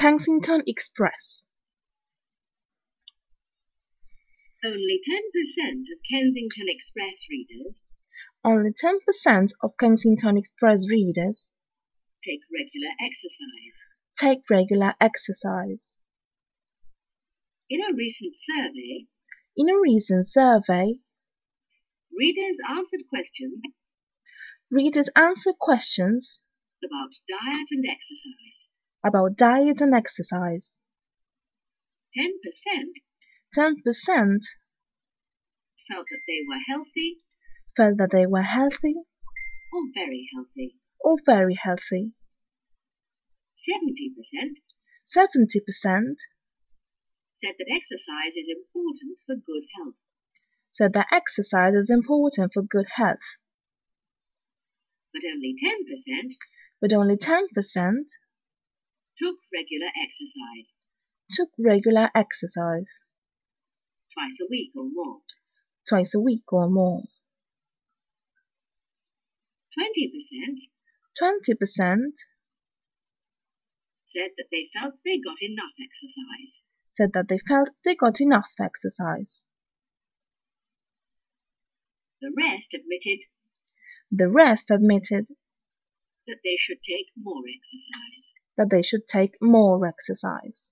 Kensington Express. Only 10% of Kensington Express readers Only 10% of Kensington Express readers take regular exercise. take regular exercise. In a recent survey, readers answered questions about diet and exercise. 10% felt that they were healthy or very healthy. 70% said that exercise is important for good health. said that exercise is important for good health. But only 10% took regular exercise twice a week or more. 20% 20% said that they felt they got enough exercise. said that they felt they got enough exercise. The rest admitted that they should take more exercise. that they should take more exercise.